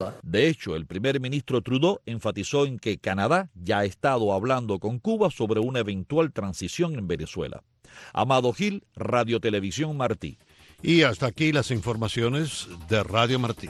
De hecho, el primer ministro Trudeau enfatizó en que Canadá ya ha estado hablando con Cuba sobre una eventual transición en Venezuela. Amado Gil, Radio Televisión Martí. Y hasta aquí las informaciones de Radio Martí.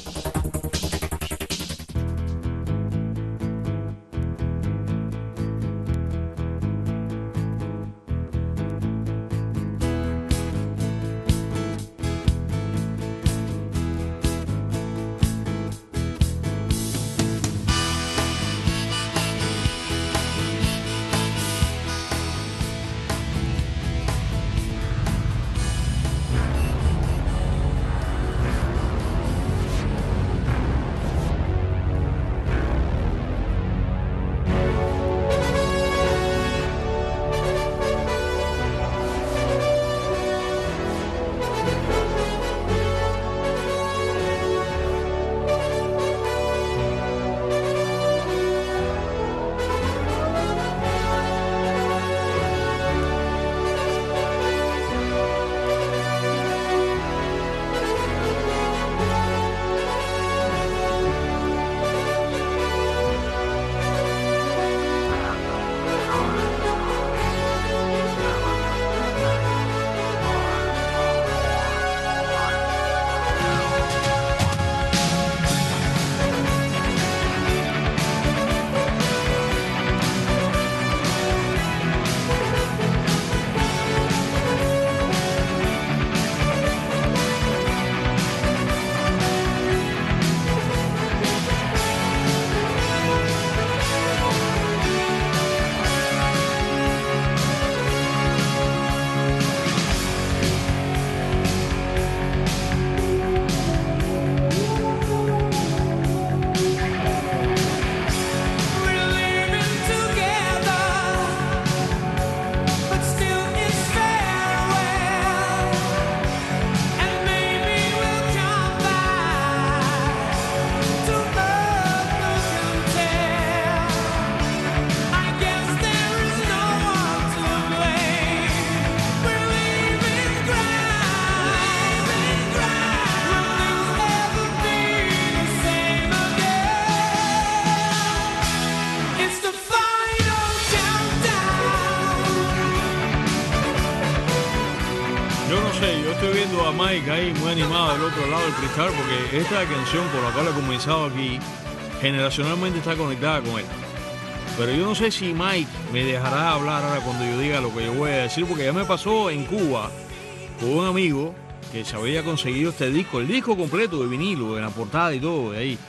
Estoy viendo a Mike ahí muy animado del otro lado del cristal, porque esta canción por la cual he comenzado aquí generacionalmente está conectada con él. Pero yo no sé si Mike me dejará hablar ahora cuando yo diga lo que yo voy a decir, porque ya me pasó en Cuba con un amigo que se había conseguido este disco, el disco completo de vinilo, en la portada y todo, de ahí.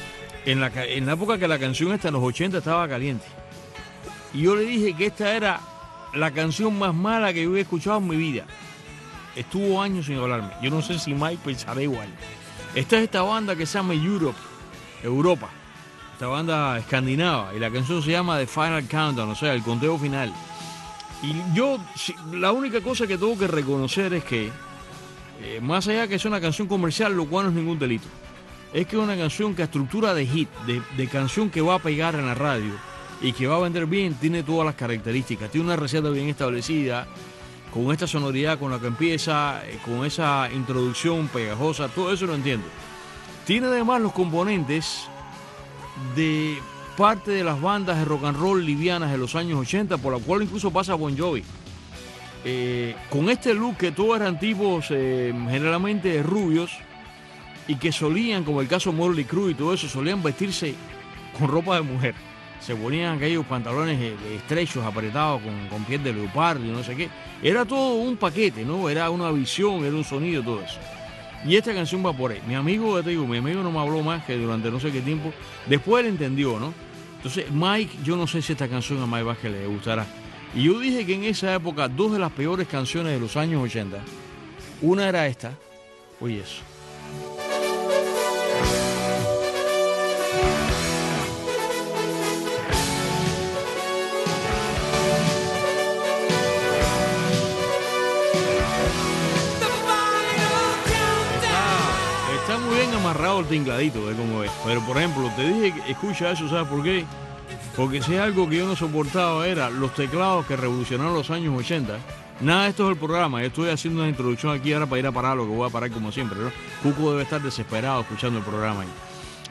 En la época que la canción esta en los 80 estaba caliente. Y yo le dije que esta era la canción más mala que yo había escuchado en mi vida. Estuvo años sin hablarme. Yo no sé si Mike pensará igual. Esta es esta banda que se llama Europa. Esta banda escandinava. Y la canción se llama The Final Countdown, o sea, el conteo final. Y yo, la única cosa que tengo que reconocer es que, más allá que es una canción comercial, lo cual no es ningún delito, es que es una canción que a estructura de hit, de canción que va a pegar en la radio y que va a vender bien, tiene todas las características. Tiene una receta bien establecida, con esta sonoridad con la que empieza, con esa introducción pegajosa, todo eso lo entiendo. Tiene además los componentes de parte de las bandas de rock and roll livianas de los años 80, por la cual incluso pasa Bon Jovi. Con este look que todos eran tipos generalmente rubios y que solían, como el caso Motley Crue y todo eso, solían vestirse con ropa de mujer. Se ponían aquellos pantalones estrechos, apretados, con piel de leopardo y no sé qué. Era todo un paquete, ¿no? Era una visión, era un sonido, todo eso. Y esta canción va por ahí. Mi amigo no me habló más que durante no sé qué tiempo. Después él entendió, ¿no? Entonces, Mike, yo no sé si esta canción a Mike Vázquez le gustará. Y yo dije que en esa época, dos de las peores canciones de los años 80, una era esta, oye eso. Está muy bien amarrado el tingladito, como es. Pero por ejemplo, te dije que escucha eso, ¿sabes por qué? Porque si algo que yo no soportaba era los teclados que revolucionaron los años 80. Nada de esto es el programa. Yo estoy haciendo una introducción aquí ahora para ir a parar lo que voy a parar como siempre, ¿no? Cuco debe estar desesperado escuchando el programa ahí.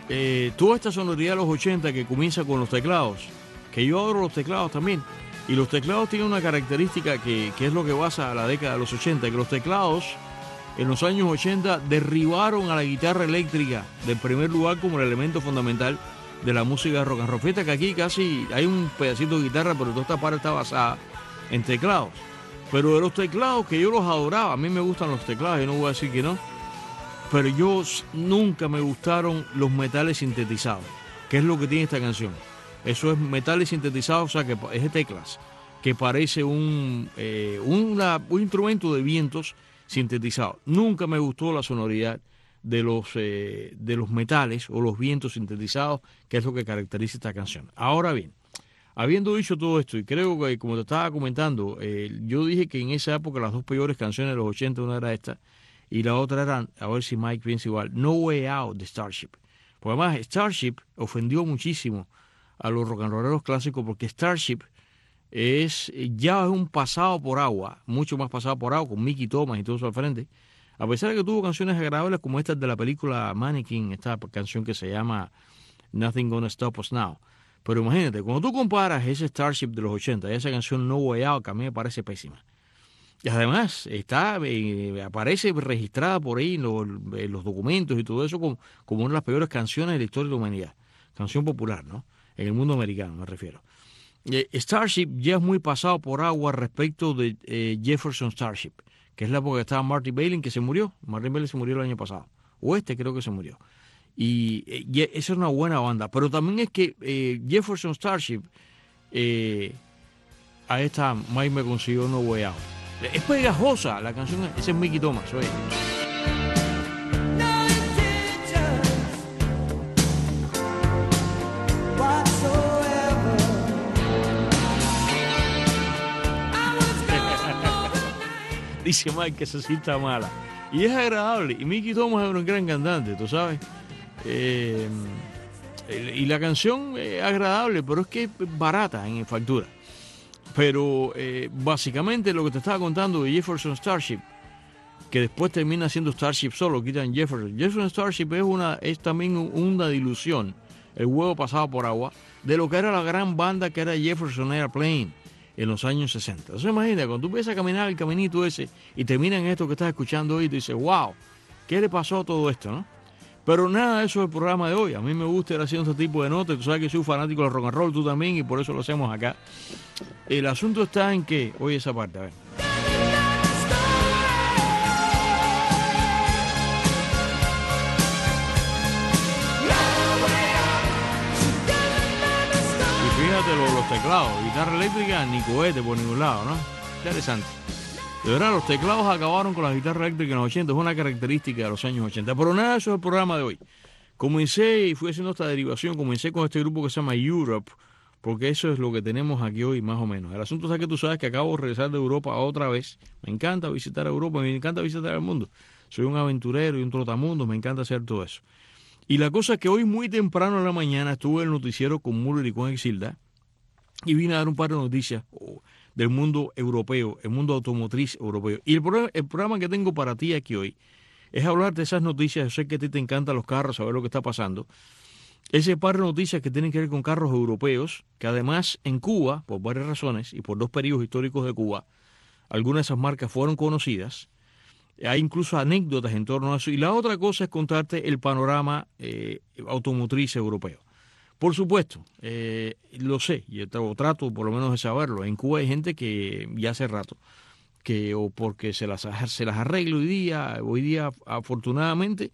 toda esta sonoridad de los 80 que comienza con los teclados, que yo adoro los teclados también, y los teclados tienen una característica que es lo que basa a la década de los 80, que los teclados en los años 80 derribaron a la guitarra eléctrica del primer lugar como el elemento fundamental de la música de rock and roll. Fíjate que aquí casi hay un pedacito de guitarra, pero toda esta parte está basada en teclados. Pero de los teclados, que yo los adoraba, a mí me gustan los teclados, yo no voy a decir que no, pero yo nunca me gustaron los metales sintetizados, que es lo que tiene esta canción. Eso es metales sintetizados, o sea, que es de teclas, que parece un instrumento de vientos sintetizado. Nunca me gustó la sonoridad de los metales o los vientos sintetizados, que es lo que caracteriza esta canción. Ahora bien, habiendo dicho todo esto, y creo que como te estaba comentando, yo dije que en esa época las dos peores canciones de los 80, una era esta y la otra era, a ver si Mike piensa igual, No Way Out de Starship. Porque además Starship ofendió muchísimo a los rock and rolleros clásicos, porque Starship ya es un pasado por agua, mucho más pasado por agua, con Mickey Thomas y todo eso al frente, a pesar de que tuvo canciones agradables como esta de la película Mannequin, esta canción que se llama Nothing Gonna Stop Us Now. Pero imagínate, cuando tú comparas ese Starship de los 80 y esa canción No Way Out, que a mí me parece pésima, y además aparece registrada por ahí en los documentos y todo eso como una de las peores canciones de la historia de la humanidad, canción popular, ¿no? En el mundo americano me refiero. Starship ya es muy pasado por agua respecto de Jefferson Starship, que es la época que estaba Marty Balin, que se murió. Marty Balin se murió el año pasado, o creo que se murió. Y esa es una buena banda, pero también es que Jefferson Starship, ahí está, Mike me consiguió No Way Out. Es pegajosa la canción, ese es Mickey Thomas, oye. Dice Mike que esa sí está mala. Y es agradable. Y Mickey Thomas es un gran cantante, tú sabes. Y la canción es agradable, pero es que es barata en factura. Pero básicamente lo que te estaba contando de Jefferson Starship, que después termina siendo Starship solo, quitan Jefferson. Jefferson Starship es también una dilución, el huevo pasado por agua, de lo que era la gran banda que era Jefferson Airplane en los años 60. Entonces imagina, cuando tú empiezas a caminar el caminito ese y terminas en esto que estás escuchando hoy, tú dices, wow, ¿qué le pasó a todo esto, no? Pero nada, eso es el programa de hoy. A mí me gusta ir haciendo este tipo de notas. Tú sabes que soy fanático del rock and roll, tú también, y por eso lo hacemos acá. El asunto está en que, oye esa parte, a ver. Y fíjate los teclados, guitarra eléctrica, ni cohete por ningún lado, ¿no? Interesante. De verdad, los teclados acabaron con la guitarra eléctrica en los 80, es una característica de los años 80. Pero nada, eso es el programa de hoy. Comencé y fui haciendo esta derivación, comencé con este grupo que se llama Europe, porque eso es lo que tenemos aquí hoy más o menos. El asunto es que tú sabes que acabo de regresar de Europa otra vez. Me encanta visitar Europa, me encanta visitar el mundo. Soy un aventurero y un trotamundo, me encanta hacer todo eso. Y la cosa es que hoy muy temprano en la mañana estuve en el noticiero con Müller y con Exilda y vine a dar un par de noticias del mundo europeo, el mundo automotriz europeo. Y el programa que tengo para ti aquí hoy es hablar de esas noticias. Yo sé que a ti te encantan los carros, saber lo que está pasando. Ese par de noticias que tienen que ver con carros europeos, que además en Cuba, por varias razones y por dos periodos históricos de Cuba, algunas de esas marcas fueron conocidas. Hay incluso anécdotas en torno a eso. Y la otra cosa es contarte el panorama automotriz europeo. Por supuesto, lo sé, yo trato por lo menos de saberlo. En Cuba hay gente que ya hace rato, o porque se las arregla hoy día afortunadamente,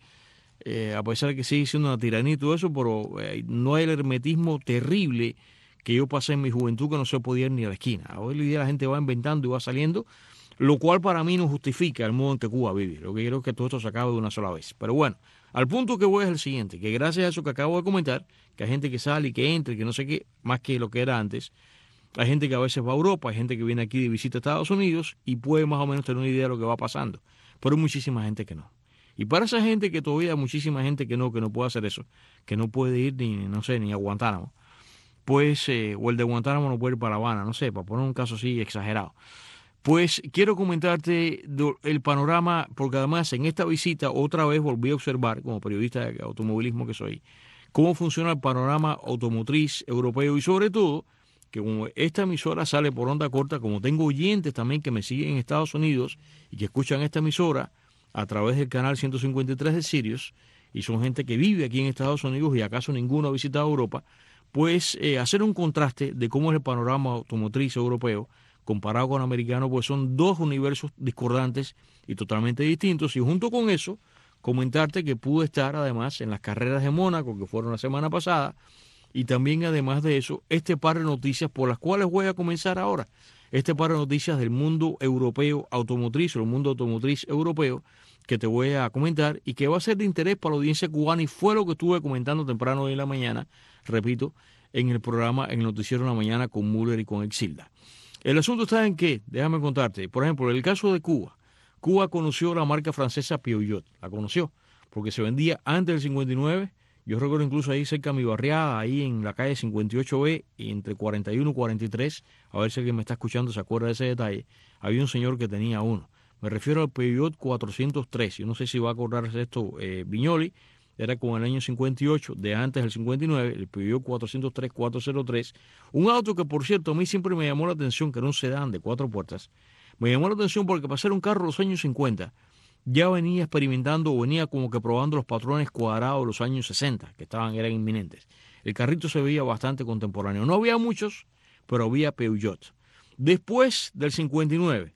a pesar de que sigue siendo una tiranía y todo eso, pero no hay el hermetismo terrible que yo pasé en mi juventud, que no se podía ir ni a la esquina. Hoy día la gente va inventando y va saliendo, lo cual para mí no justifica el modo en que Cuba vive. Lo que quiero es que todo esto se acabe de una sola vez. Pero bueno, al punto que voy es el siguiente, que gracias a eso que acabo de comentar, que hay gente que sale y que entra y que no sé qué, más que lo que era antes, hay gente que a veces va a Europa, hay gente que viene aquí de visita a Estados Unidos y puede más o menos tener una idea de lo que va pasando. Pero hay muchísima gente que no. Y para esa gente que todavía hay muchísima gente que no puede hacer eso, que no puede ir ni a Guantánamo, pues, o el de Guantánamo no puede ir para La Habana, no sé, para poner un caso así exagerado. Pues quiero comentarte el panorama, porque además en esta visita otra vez volví a observar, como periodista de automovilismo que soy, cómo funciona el panorama automotriz europeo y sobre todo que como esta emisora sale por onda corta, como tengo oyentes también que me siguen en Estados Unidos y que escuchan esta emisora a través del canal 153 de Sirius, y son gente que vive aquí en Estados Unidos y acaso ninguno ha visitado Europa, pues hacer un contraste de cómo es el panorama automotriz europeo comparado con el americano, pues son dos universos discordantes y totalmente distintos, y junto con eso comentarte que pude estar además en las carreras de Mónaco que fueron la semana pasada, y también además de eso este par de noticias por las cuales voy a comenzar ahora, este par de noticias del mundo europeo automotriz o el mundo automotriz europeo que te voy a comentar y que va a ser de interés para la audiencia cubana, y fue lo que estuve comentando temprano hoy en la mañana, repito, en el programa, en el noticiero en la mañana con Müller y con Exilda. El asunto está en que, déjame contarte, por ejemplo, en el caso de Cuba, Cuba conoció la marca francesa Peugeot, la conoció, porque se vendía antes del 59. Yo recuerdo incluso ahí cerca de mi barriada, ahí en la calle 58B, entre 41 y 43, a ver si alguien me está escuchando se acuerda de ese detalle, había un señor que tenía uno. Me refiero al Peugeot 403, yo no sé si va a acordarse esto Viñoli, era con el año 58, de antes del 59, el Peugeot 403, 403, un auto que por cierto a mí siempre me llamó la atención, que era un sedán de 4 puertas, me llamó la atención porque para ser un carro de los años 50, ya venía experimentando o venía como que probando los patrones cuadrados de los años 60, que eran inminentes. El carrito se veía bastante contemporáneo. No había muchos, pero había Peugeot. Después del 59,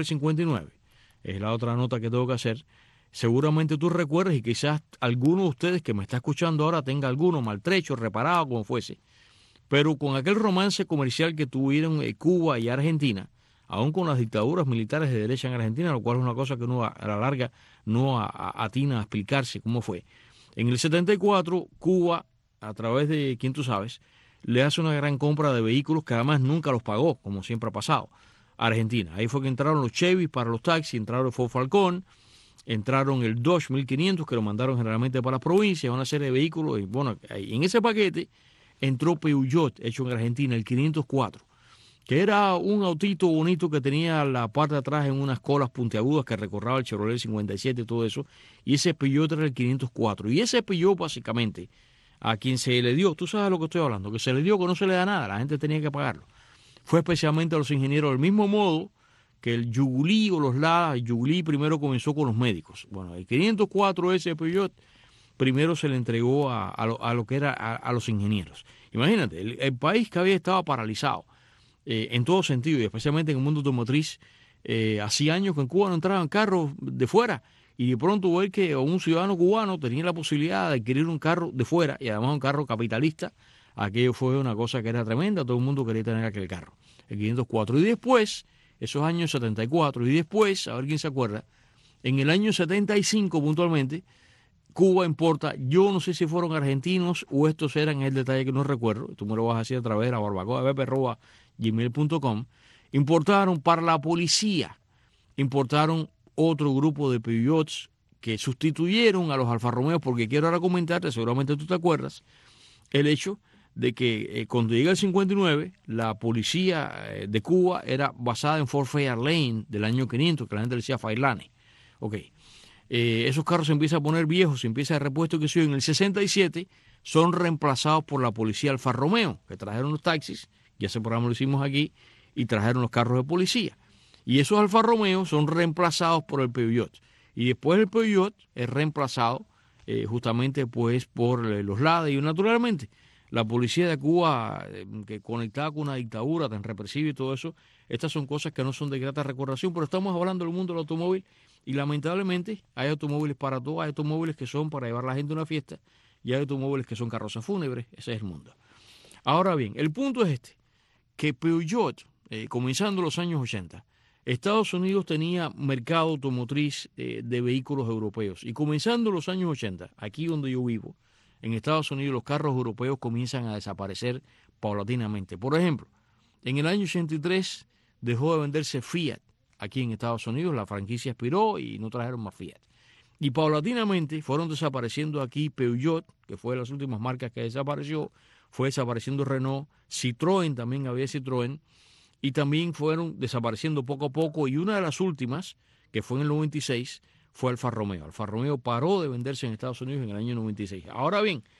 es la otra nota que tengo que hacer, seguramente tú recuerdas, y quizás alguno de ustedes que me está escuchando ahora tenga alguno maltrecho, reparado, como fuese, pero con aquel romance comercial que tuvieron Cuba y Argentina, aún con las dictaduras militares de derecha en Argentina, lo cual es una cosa que uno a la larga no atina a explicarse cómo fue. En el 74, Cuba, a través de quien tú sabes, le hace una gran compra de vehículos que además nunca los pagó, como siempre ha pasado, a Argentina. Ahí fue que entraron los Chevy para los taxis, entraron el Ford Falcón, entraron el Dodge 1500, que lo mandaron generalmente para las provincias, una serie de vehículos, y bueno, en ese paquete entró Peugeot, hecho en Argentina, el 504. Que era un autito bonito que tenía la parte de atrás en unas colas puntiagudas que recordaba el Chevrolet 57 y todo eso, y ese Peugeot era el 504. Y ese Peugeot básicamente, a quien se le dio, tú sabes de lo que estoy hablando, que se le dio que no se le da nada, la gente tenía que pagarlo. Fue especialmente a los ingenieros, del mismo modo que el Yugulí o los Lada. El Yugulí primero comenzó con los médicos. Bueno, el 504 ese Peugeot primero se le entregó a lo que era a los ingenieros. Imagínate, el país que había estado paralizado, en todo sentido, y especialmente en el mundo automotriz, hacía años que en Cuba no entraban carros de fuera, y de pronto ver que un ciudadano cubano tenía la posibilidad de adquirir un carro de fuera, y además un carro capitalista, aquello fue una cosa que era tremenda, todo el mundo quería tener aquel carro, el 504. Y después, esos años 74, y después, a ver quién se acuerda, en el año 75 puntualmente, Cuba importa, yo no sé si fueron argentinos o estos eran el detalle que no recuerdo, tú me lo vas a decir a través de la barbacoa@gmail.com, importaron para la policía, importaron otro grupo de Peugeots que sustituyeron a los Alfa Romeo, porque quiero ahora comentarte, seguramente tú te acuerdas, el hecho de que cuando llega el 59, la policía de Cuba era basada en Ford Fairlane del año 500, que la gente decía Fairlane. Ok. Esos carros se empiezan a poner viejos, se empieza a repuesto que sí, en el 67 son reemplazados por la policía Alfa Romeo, que trajeron los taxis, ya ese programa lo hicimos aquí, y trajeron los carros de policía. Y esos Alfa Romeo son reemplazados por el Peugeot. Y después el Peugeot es reemplazado justamente pues por los Lada, y naturalmente la policía de Cuba, que conectada con una dictadura tan represiva y todo eso, estas son cosas que no son de grata recordación, pero estamos hablando del mundo del automóvil. Y lamentablemente hay automóviles para todo, hay automóviles que son para llevar a la gente a una fiesta y hay automóviles que son carrozas fúnebres, ese es el mundo. Ahora bien, el punto es este, que Peugeot, comenzando los años 80, Estados Unidos tenía mercado automotriz de vehículos europeos, y comenzando los años 80, aquí donde yo vivo, en Estados Unidos los carros europeos comienzan a desaparecer paulatinamente. Por ejemplo, en el año 83 dejó de venderse Fiat. Aquí en Estados Unidos la franquicia expiró y no trajeron más Fiat. Y paulatinamente fueron desapareciendo aquí Peugeot, que fue de las últimas marcas que desapareció, fue desapareciendo Renault, Citroën también había Citroën, y también fueron desapareciendo poco a poco, y una de las últimas, que fue en el 96, fue Alfa Romeo. Alfa Romeo paró de venderse en Estados Unidos en el año 96. Ahora bien,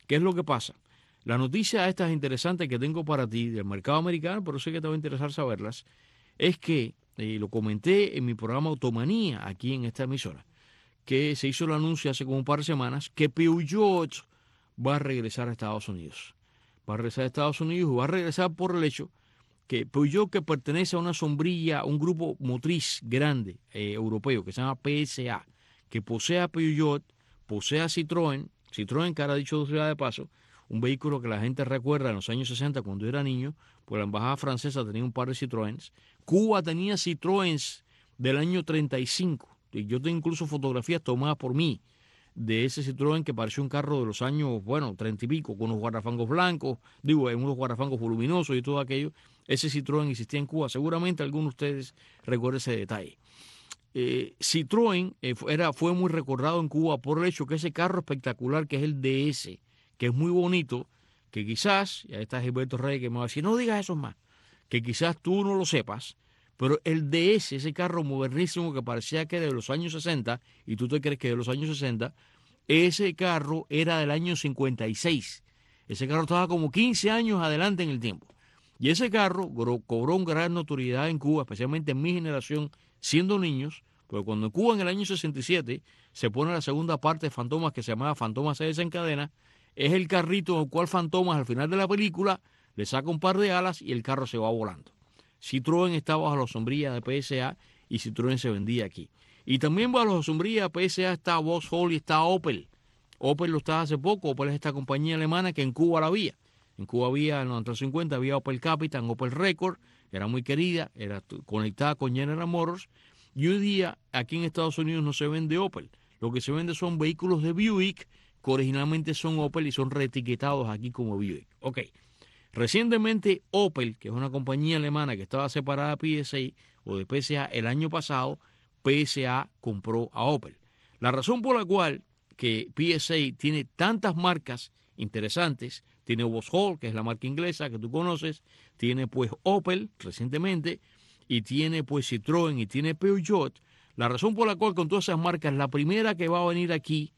¿Qué es lo que pasa? La noticia esta interesante que tengo para ti del mercado americano, pero sé que te va a interesar saberlas, es que, lo comenté en mi programa Automanía, aquí en esta emisora, que se hizo el anuncio hace como un par de semanas que Peugeot va a regresar a Estados Unidos. Va a regresar a Estados Unidos y va a regresar por el hecho que Peugeot, que pertenece a una sombrilla, un grupo motriz grande europeo que se llama PSA, que posee a Peugeot, posee a Citroën, que ahora dicho de paso, un vehículo que la gente recuerda en los años 60 cuando era niño, pues la embajada francesa tenía un par de Citroëns. Cuba tenía Citroëns del año 35. Y yo tengo incluso fotografías tomadas por mí de ese Citroën que pareció un carro de los años, 30 y pico, con unos guardafangos blancos, unos guardafangos voluminosos y todo aquello. Ese Citroën existía en Cuba. Seguramente algunos de ustedes recuerden ese detalle. Citroën fue muy recordado en Cuba por el hecho que ese carro espectacular que es el DS, que es muy bonito, que quizás, ya está Gilberto Reyes que me va a decir, no digas eso más, que quizás tú no lo sepas, pero el DS, ese carro modernísimo que parecía que de los años 60, y tú te crees que de los años 60, ese carro era del año 56. Ese carro estaba como 15 años adelante en el tiempo. Y ese carro cobró una gran notoriedad en Cuba, especialmente en mi generación, siendo niños, porque cuando en Cuba en el año 67 se pone la segunda parte de Fantomas que se llamaba Fantomas se desencadena, es el carrito en el cual Fantomas al final de la película le saca un par de alas y el carro se va volando. Citroën está bajo la sombrilla de PSA y Citroën se vendía aquí. Y también bajo la sombrilla de PSA está Vauxhall y está Opel. Opel lo estaba hace poco. Opel es esta compañía alemana que en Cuba la había. En Cuba había, en los años 50, había Opel Capitan, Opel Record, era muy querida, era conectada con General Motors. Y hoy día aquí en Estados Unidos no se vende Opel. Lo que se vende son vehículos de Buick que originalmente son Opel y son reetiquetados aquí como Buick. Ok. Recientemente Opel, que es una compañía alemana que estaba separada de PSA o de PSA el año pasado, PSA compró a Opel. La razón por la cual que PSA tiene tantas marcas interesantes, tiene Vauxhall, que es la marca inglesa que tú conoces, tiene pues Opel recientemente y tiene pues Citroën y tiene Peugeot. La razón por la cual con todas esas marcas, la primera que va a venir aquí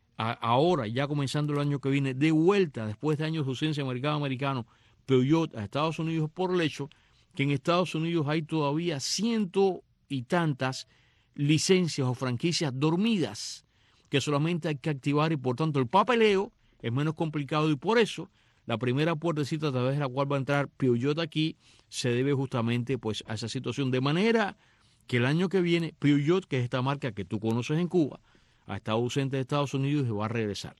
ahora, ya comenzando el año que viene, de vuelta después de años de ausencia en el mercado americano, Peugeot a Estados Unidos, por el hecho que en Estados Unidos hay todavía ciento y tantas licencias o franquicias dormidas que solamente hay que activar y por tanto el papeleo es menos complicado y por eso la primera puertecita a través de la cual va a entrar Peugeot aquí se debe justamente pues a esa situación, de manera que el año que viene Peugeot, que es esta marca que tú conoces en Cuba, ha estado ausente de Estados Unidos y va a regresar.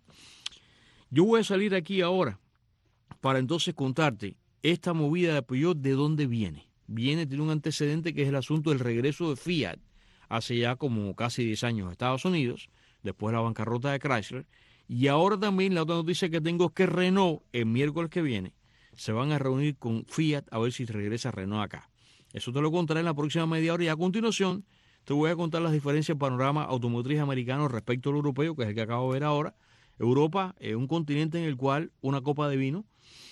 Yo voy a salir aquí ahora para entonces contarte esta movida de Peugeot de dónde viene. Tiene un antecedente que es el asunto del regreso de Fiat hace ya como casi 10 años a Estados Unidos, después de la bancarrota de Chrysler. Y ahora también la otra noticia que tengo es que Renault, el miércoles que viene, se van a reunir con Fiat a ver si regresa Renault acá. Eso te lo contaré en la próxima media hora y a continuación te voy a contar las diferencias del panorama automotriz americano respecto al europeo, que es el que acabo de ver ahora. Europa es un continente en el cual una copa de vino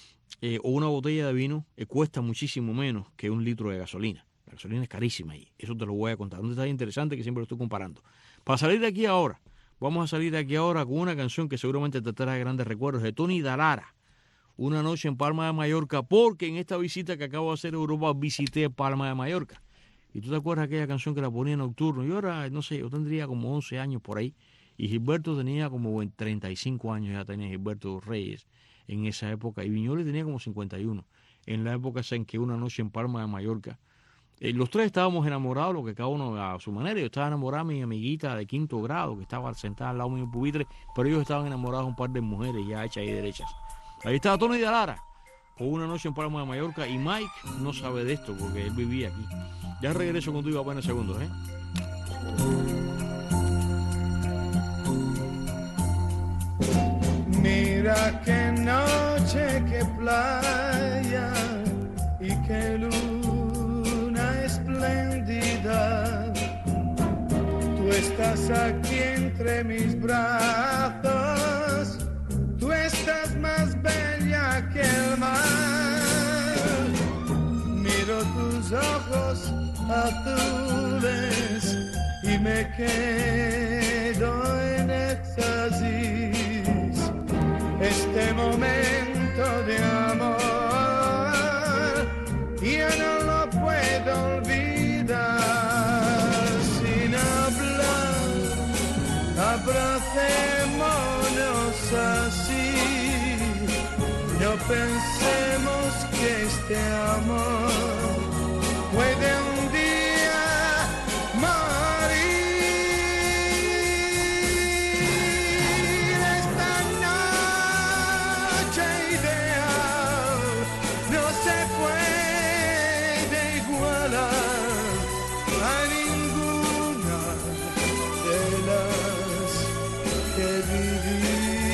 o una botella de vino cuesta muchísimo menos que un litro de gasolina. La gasolina es carísima y eso te lo voy a contar. Un detalle interesante que siempre lo estoy comparando. Para salir de aquí ahora, vamos a salir de aquí ahora con una canción que seguramente te trae grandes recuerdos de Tony Dallara. Una noche en Palma de Mallorca, porque en esta visita que acabo de hacer a Europa visité Palma de Mallorca. Y tú te acuerdas aquella canción que la ponía nocturno. Yo ahora, no sé, yo tendría como 11 años por ahí. Y Gilberto tenía como 35 años, ya tenía Gilberto Reyes en esa época. Y Viñoles tenía como 51. En la época en que una noche en Palma de Mallorca. Los tres estábamos enamorados, lo que cada uno a su manera. Yo estaba enamorado de mi amiguita de 5º grado, que estaba sentada al lado mío en pupitre. Pero ellos estaban enamorados de un par de mujeres ya hechas y derechas. Ahí estaba Tony Dallara, con una noche en Palma de Mallorca. Y Mike no sabe de esto porque él vivía aquí. Ya regreso contigo apenas segundos, ¿eh? Mira qué noche, qué playa y qué luna espléndida. Tú estás aquí entre mis brazos, tú estás más bella que el mar. Miro tus ojos azules y me quedo en éxtasis. este momento de amor. Ya no lo puedo olvidar. Sin hablar, abracémonos así. No pensemos que este amor puede un día morir. Esta noche ideal no se puede igualar a ninguna de las que viví.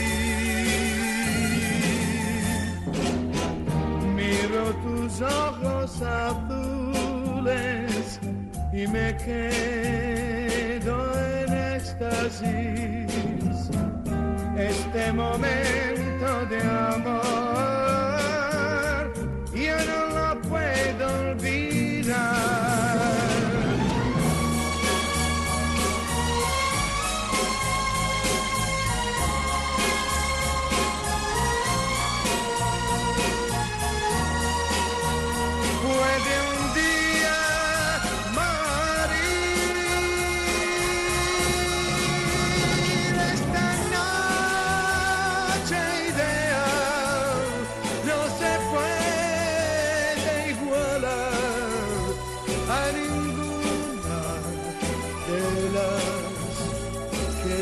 Miro tus ojos azules y me quedo en éxtasis. Este momento de amor yo no lo puedo olvidar. Puede un día morir. Esta noche ideal no se puede igualar a ninguna de las que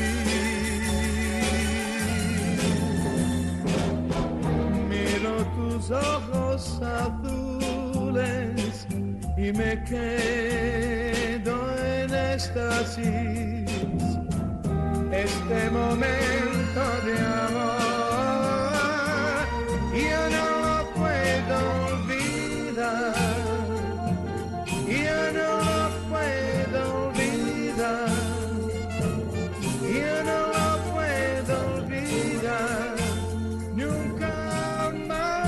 viví. Miro tus ojos azules y me quedo en éxtasis. Este momento de amor yo no lo puedo olvidar. Yo no lo puedo olvidar. Yo no lo puedo olvidar nunca más.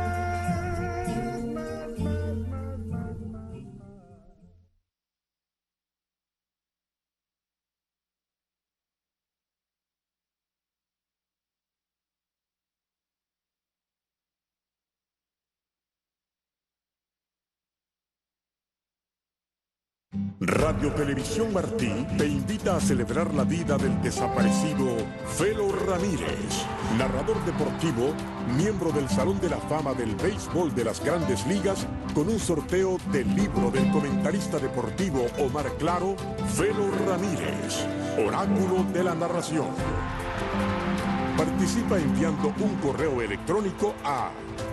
Radio Televisión Martí te invita a celebrar la vida del desaparecido Felo Ramírez, narrador deportivo, miembro del Salón de la Fama del Béisbol de las Grandes Ligas, con un sorteo del libro del comentarista deportivo Omar Claro, Felo Ramírez, Oráculo de la Narración. Participa enviando un correo electrónico a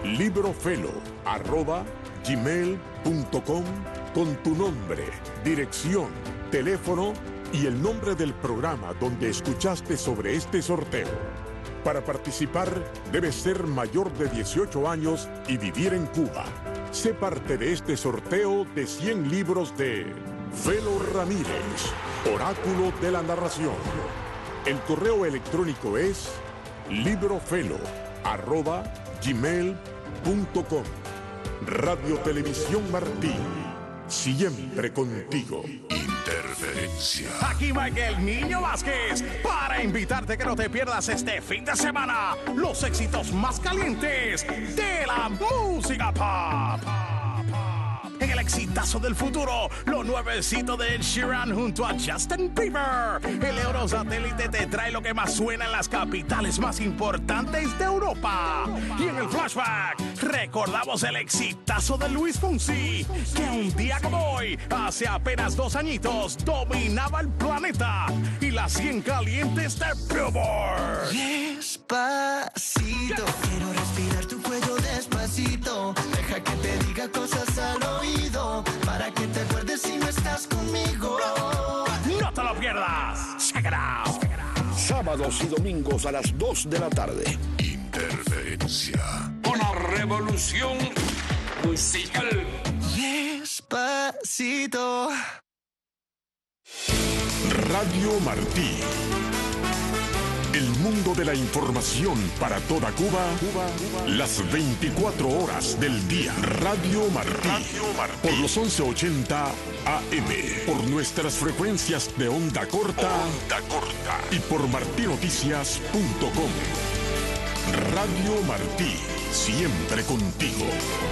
librofelo@gmail.com con tu nombre, dirección, teléfono y el nombre del programa donde escuchaste sobre este sorteo. Para participar, debes ser mayor de 18 años y vivir en Cuba. Sé parte de este sorteo de 100 libros de Felo Ramírez, Oráculo de la Narración. El correo electrónico es librofelo@gmail.com. Radio Televisión Martí, siempre contigo. Interferencia. Aquí Michael Niño Vázquez para invitarte que no te pierdas este fin de semana los éxitos más calientes de la música pop. En el exitazo del futuro, lo nuevecito de Ed Sheeran junto a Justin Bieber. El Eurosatélite te trae lo que más suena en las capitales más importantes de Europa. Y en el flashback, recordamos el exitazo de Luis Fonsi, que un día como hoy, hace apenas 2 añitos, dominaba el planeta y las 100 calientes de Billboard. Despacito, quiero respirar tu cuello despacito. Deja que te diga cosas al oído, para que te acuerdes si no estás conmigo. No te lo pierdas. Check it out. Sábados y domingos a las 2 de la tarde. Interferencia. Una revolución musical. Despacito. Radio Martí. El mundo de la información para toda Cuba, las 24 horas del día. Radio Martí. Por los 1180 AM. Por nuestras frecuencias de onda corta. Y por martinoticias.com. Radio Martí, siempre contigo.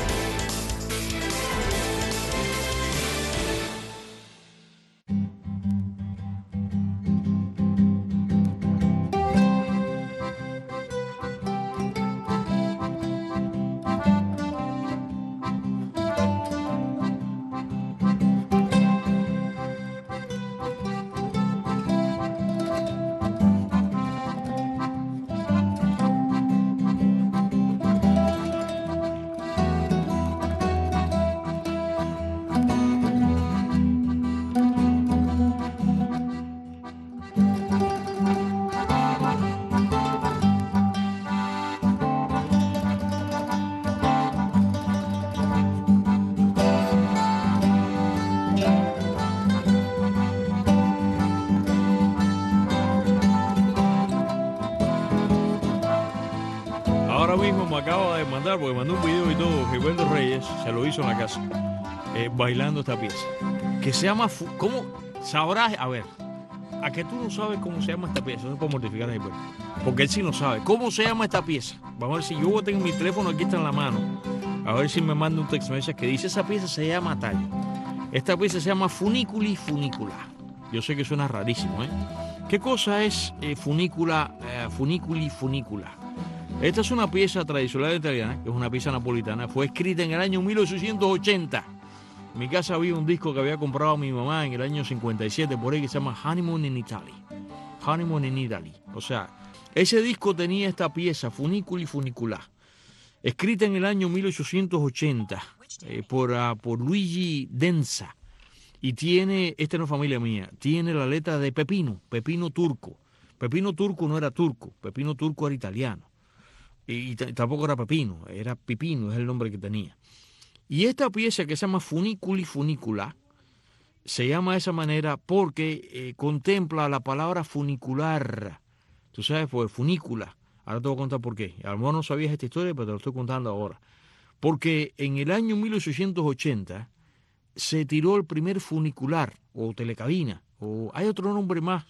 Me acaba de mandar, porque mandó un video y todo, Gilberto Reyes, se lo hizo en la casa, bailando esta pieza, que se llama, ¿cómo sabrás? A ver, a que tú no sabes cómo se llama esta pieza, no es para mortificar a Gilberto, porque él sí no sabe, ¿cómo se llama esta pieza? Vamos a ver si yo tengo mi teléfono, aquí está en la mano, a ver si me manda un text message que dice, esa pieza se llama tal, esta pieza se llama Funiculi Funicula, yo sé que suena rarísimo, ¿eh? ¿Qué cosa es funícula, Funiculi Funicula? Esta es una pieza tradicional italiana, que es una pieza napolitana. Fue escrita en el año 1880. En mi casa había un disco que había comprado mi mamá en el año 57, por ahí, que se llama Honeymoon in Italy. Honeymoon in Italy. O sea, ese disco tenía esta pieza, Funiculi Funicula, escrita en el año 1880 por Luigi Denza. Y tiene, esta no es familia mía, tiene la letra de Pepino Turco. Pepino Turco no era turco, Pepino Turco era italiano. Y tampoco era Pepino, era Pipino, es el nombre que tenía. Y esta pieza que se llama Funiculi Funicula, se llama de esa manera porque contempla la palabra funicular. Tú sabes, pues funícula. Ahora te voy a contar por qué. A lo mejor no sabías esta historia, pero te lo estoy contando ahora. Porque en el año 1880 se tiró el primer funicular, o telecabina, o hay otro nombre más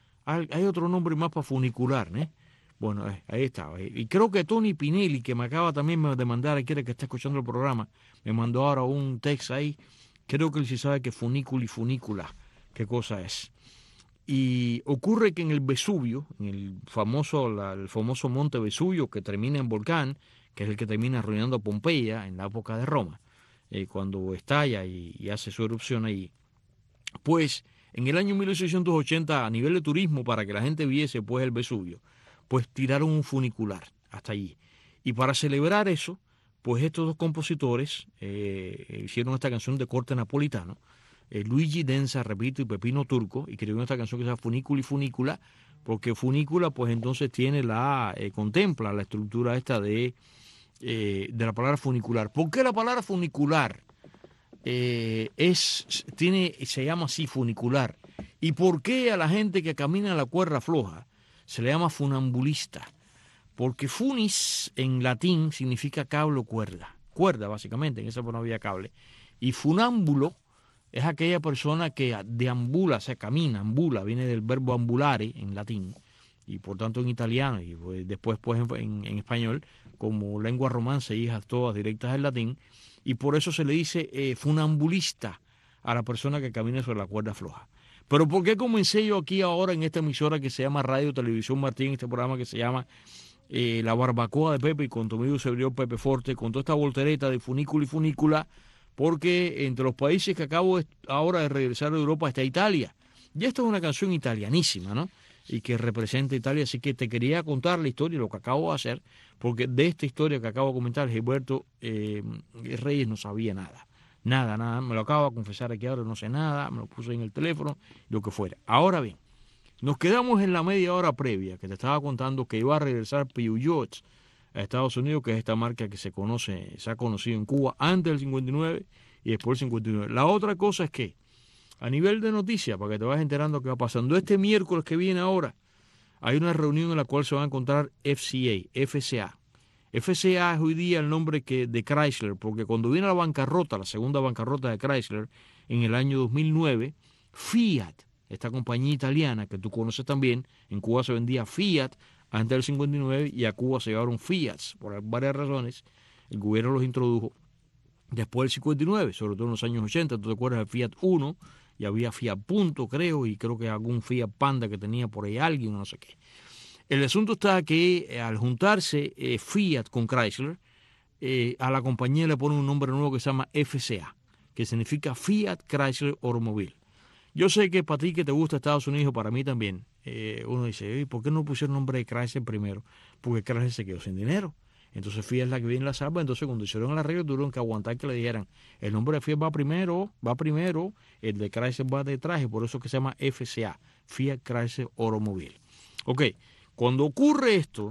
para funicular, ¿eh? Bueno, ahí está. Y creo que Tony Pinelli, que me acaba también de mandar, aquí que está escuchando el programa, me mandó ahora un text ahí. Creo que él sí sabe que Funiculi Funicula, qué cosa es. Y ocurre que en el Vesubio, en el famoso monte Vesubio, que termina en volcán, que es el que termina arruinando Pompeya en la época de Roma, cuando estalla y hace su erupción ahí, pues en el año 1880, a nivel de turismo, para que la gente viese pues el Vesubio, pues tiraron un funicular hasta allí. Y para celebrar eso, pues estos dos compositores hicieron esta canción de corte napolitano, Luigi Denza, repito, y Pepino Turco, y escribieron esta canción que se llama Funiculi Funicula, porque funícula pues entonces tiene contempla la estructura esta de la palabra funicular. ¿Por qué la palabra funicular se llama así, funicular? ¿Y por qué a la gente que camina a la cuerda floja se le llama funambulista? Porque funis en latín significa cable o cuerda. Cuerda, básicamente, en esa no había cable. Y funámbulo es aquella persona que deambula, o sea, camina, ambula, viene del verbo ambulare en latín, y por tanto en italiano, y después pues en español, como lengua romance, hijas todas directas del latín, y por eso se le dice funambulista a la persona que camina sobre la cuerda floja. Pero ¿por qué comencé yo aquí ahora en esta emisora que se llama Radio Televisión Martín, este programa que se llama La Barbacoa de Pepe, y con tu amigo servidor Pepe Forte, con toda esta voltereta de funícula y funícula? Porque entre los países que acabo ahora de regresar de Europa está Italia. Y esta es una canción italianísima, ¿no? Y que representa a Italia. Así que te quería contar la historia, lo que acabo de hacer, porque de esta historia que acabo de comentar, Gilberto Reyes no sabía nada. Nada, me lo acabo de confesar aquí ahora, no sé nada, me lo puse en el teléfono, lo que fuera. Ahora bien, nos quedamos en la media hora previa, que te estaba contando que iba a regresar Peugeot a Estados Unidos, que es esta marca que se ha conocido en Cuba antes del 59 y después del 59. La otra cosa es que, a nivel de noticias, para que te vayas enterando qué va pasando, este miércoles que viene ahora, hay una reunión en la cual se va a encontrar FCA. FCA es hoy día el nombre de Chrysler, porque cuando viene la segunda bancarrota de Chrysler, en el año 2009, Fiat, esta compañía italiana que tú conoces también, en Cuba se vendía Fiat antes del 59, y a Cuba se llevaron Fiat por varias razones. El gobierno los introdujo después del 59, sobre todo en los años 80. Tú te acuerdas del Fiat 1, y había Fiat Punto, creo, y creo que algún Fiat Panda que tenía por ahí alguien, no sé qué. El asunto está que al juntarse Fiat con Chrysler, a la compañía le ponen un nombre nuevo que se llama FCA, que significa Fiat Chrysler Automobile. Yo sé que para ti que te gusta Estados Unidos, para mí también, uno dice, ¿por qué no pusieron el nombre de Chrysler primero? Porque Chrysler se quedó sin dinero. Entonces Fiat es la que viene y la salva. Entonces cuando hicieron el arreglo tuvieron que aguantar que le dijeran, el nombre de Fiat va primero, el de Chrysler va detrás, y por eso que se llama FCA, Fiat Chrysler Automobile. Ok, cuando ocurre esto,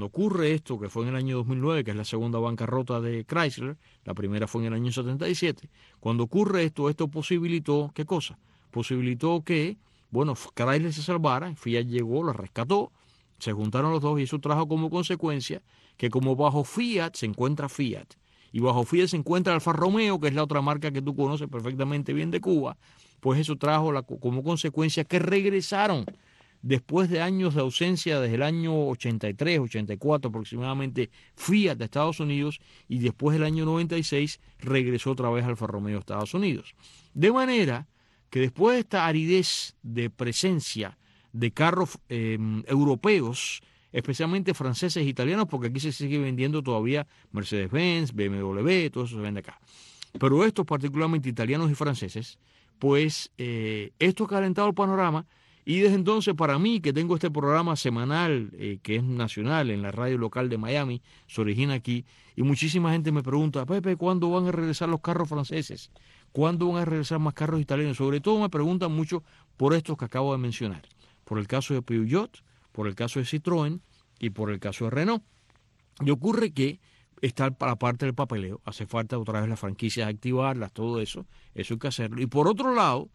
que fue en el año 2009, que es la segunda bancarrota de Chrysler, la primera fue en el año 77, cuando ocurre esto posibilitó, ¿qué cosa? Posibilitó que, bueno, Chrysler se salvara, Fiat llegó, la rescató, se juntaron los dos y eso trajo como consecuencia que como bajo Fiat se encuentra Fiat y bajo Fiat se encuentra Alfa Romeo, que es la otra marca que tú conoces perfectamente bien de Cuba, pues eso trajo como consecuencia que regresaron después de años de ausencia, desde el año 83, 84 aproximadamente, Fiat de Estados Unidos, y después del año 96 regresó otra vez Alfa Romeo a Estados Unidos. De manera que después de esta aridez de presencia de carros europeos, especialmente franceses e italianos, porque aquí se sigue vendiendo todavía Mercedes-Benz, BMW, todo eso se vende acá. Pero estos particularmente italianos y franceses, pues esto ha calentado el panorama, y desde entonces para mí, que tengo este programa semanal, que es nacional, en la radio local de Miami, se origina aquí, y muchísima gente me pregunta, Pepe, ¿cuándo van a regresar los carros franceses? ¿Cuándo van a regresar más carros italianos? Sobre todo me preguntan mucho por estos que acabo de mencionar, por el caso de Peugeot, por el caso de Citroën y por el caso de Renault. Y ocurre que está para la parte del papeleo, hace falta otra vez las franquicias, activarlas, todo eso hay que hacerlo. Y por otro lado,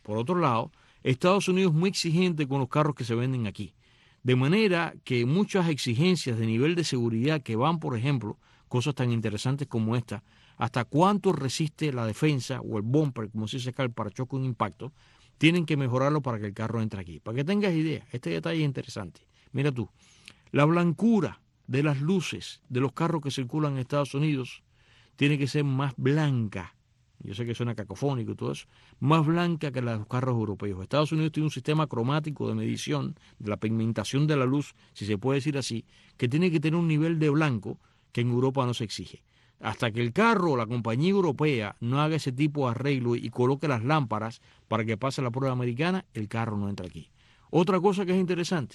Estados Unidos es muy exigente con los carros que se venden aquí, de manera que muchas exigencias de nivel de seguridad que van, por ejemplo, cosas tan interesantes como esta, hasta cuánto resiste la defensa o el bumper, como se dice acá, el parachoque un impacto, tienen que mejorarlo para que el carro entre aquí. Para que tengas idea, este detalle es interesante. Mira tú, la blancura de las luces de los carros que circulan en Estados Unidos tiene que ser más blanca. Yo sé que suena cacofónico y todo eso, más blanca que la de los carros europeos. Estados Unidos tiene un sistema cromático de medición de la pigmentación de la luz, si se puede decir así, que tiene que tener un nivel de blanco que en Europa no se exige. Hasta que el carro o la compañía europea no haga ese tipo de arreglo y coloque las lámparas para que pase la prueba americana, el carro no entra aquí. Otra cosa que es interesante,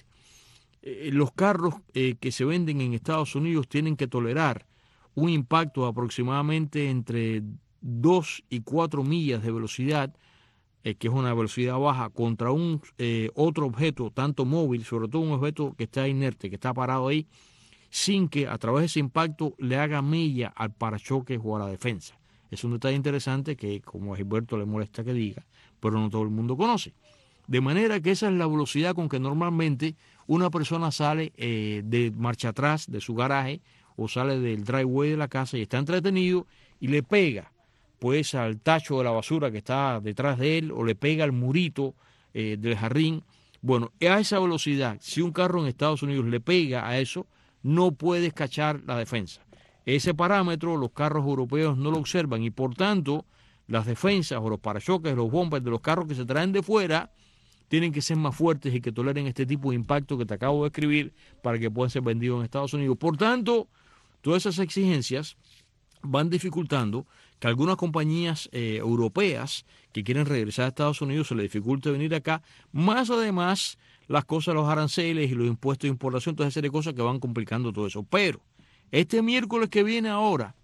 los carros que se venden en Estados Unidos tienen que tolerar un impacto de aproximadamente entre 2 y 4 millas de velocidad, que es una velocidad baja, contra un otro objeto, tanto móvil, sobre todo un objeto que está inerte, que está parado ahí, sin que a través de ese impacto le haga mella al parachoques o a la defensa. Es un detalle interesante que, como a Gilberto le molesta que diga, pero no todo el mundo conoce. De manera que esa es la velocidad con que normalmente una persona sale de marcha atrás de su garaje o sale del driveway de la casa y está entretenido y le pega pues al tacho de la basura que está detrás de él o le pega al murito del jardín. Bueno, a esa velocidad, si un carro en Estados Unidos le pega a eso, no puedes cachar la defensa. Ese parámetro los carros europeos no lo observan y por tanto las defensas o los parachoques, los bumpers de los carros que se traen de fuera tienen que ser más fuertes y que toleren este tipo de impacto que te acabo de escribir para que puedan ser vendidos en Estados Unidos. Por tanto, todas esas exigencias van dificultando que algunas compañías europeas que quieren regresar a Estados Unidos se les dificulte venir acá, más además las cosas, los aranceles y los impuestos de importación, toda esa serie de cosas que van complicando todo eso. Pero este miércoles que viene ahora,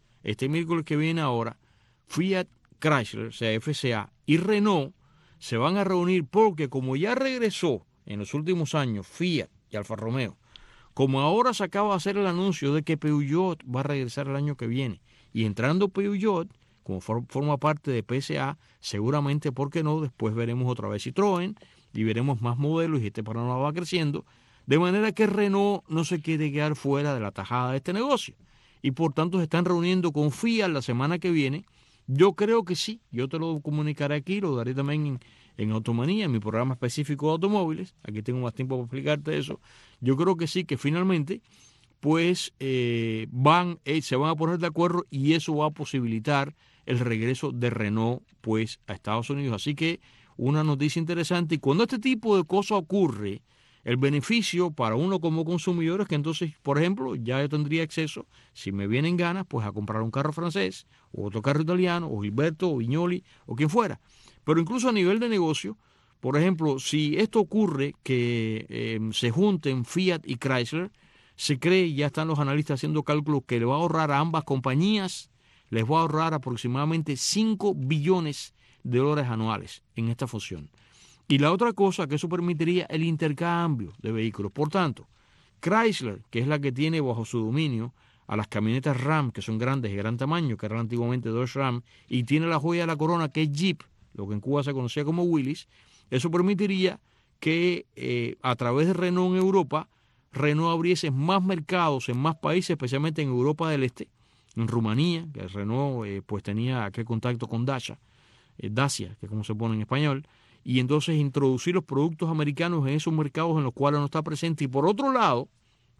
Fiat Chrysler, o sea, FCA y Renault se van a reunir porque como ya regresó en los últimos años Fiat y Alfa Romeo, como ahora se acaba de hacer el anuncio de que Peugeot va a regresar el año que viene, y entrando Peugeot, como forma parte de PSA, seguramente, ¿por qué no? Después veremos otra vez Citroën y veremos más modelos y este panorama va creciendo, de manera que Renault no se quiere quedar fuera de la tajada de este negocio. Y por tanto se están reuniendo con Fiat la semana que viene. Yo creo que sí, yo te lo comunicaré aquí, lo daré también en Automanía, en mi programa específico de automóviles. Aquí tengo más tiempo para explicarte eso. Yo creo que sí, que finalmente pues se van a poner de acuerdo y eso va a posibilitar el regreso de Renault pues a Estados Unidos. Así que una noticia interesante. Y cuando este tipo de cosas ocurre, el beneficio para uno como consumidor es que entonces, por ejemplo, ya yo tendría acceso, si me vienen ganas, pues a comprar un carro francés, o otro carro italiano, o Gilberto, o Viñoli, o quien fuera. Pero incluso a nivel de negocio, por ejemplo, si esto ocurre, que se junten Fiat y Chrysler, se cree, ya están los analistas haciendo cálculos, que le va a ahorrar a ambas compañías, les va a ahorrar aproximadamente $5 billones anuales en esta fusión. Y la otra cosa, que eso permitiría el intercambio de vehículos. Por tanto, Chrysler, que es la que tiene bajo su dominio a las camionetas Ram, que son grandes y de gran tamaño, que eran antiguamente Dodge Ram, y tiene la joya de la corona, que es Jeep, lo que en Cuba se conocía como Willys, eso permitiría que a través de Renault en Europa, Renault abriese más mercados en más países, especialmente en Europa del Este, en Rumanía, que Renault pues tenía aquel contacto con Dacia, que es como se pone en español, y entonces introducir los productos americanos en esos mercados en los cuales no está presente. Y por otro lado,